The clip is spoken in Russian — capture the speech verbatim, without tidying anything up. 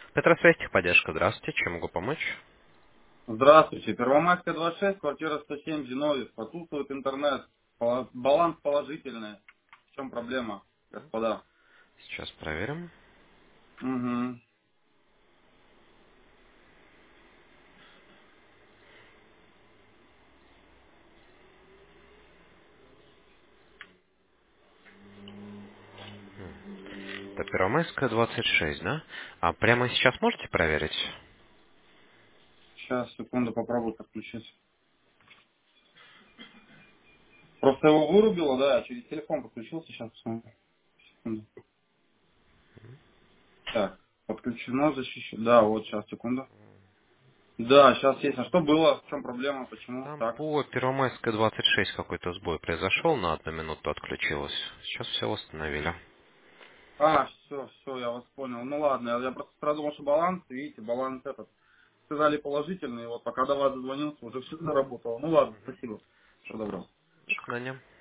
Петросвязь, техподдержка. Здравствуйте. Чем могу помочь? Здравствуйте. Первомайская двадцать шесть, квартира сто семь, Зиновьев. Отсутствует интернет. Пола- Баланс положительный. В чем проблема, господа? Сейчас проверим. Угу. Это Первомайская, двадцать шесть, да? А прямо сейчас можете проверить? Сейчас, секунду, попробую подключиться. Просто его вырубило, да, я через телефон подключился, сейчас посмотрю. Секунду. Так, подключено, защищено. Да, вот сейчас, секунду. Да, сейчас есть. А что было? В чем проблема? Почему? Там Так. по Первомайской двадцать шесть какой-то сбой произошел, на одну минуту отключилось. Сейчас все восстановили. А, все, все, я вас понял. Ну ладно, я, я просто сразу думал, что баланс, видите, баланс этот. Сказали положительный, вот пока до вас дозвонился, уже все заработало. Ну ладно, спасибо. Всего доброго. До свидания.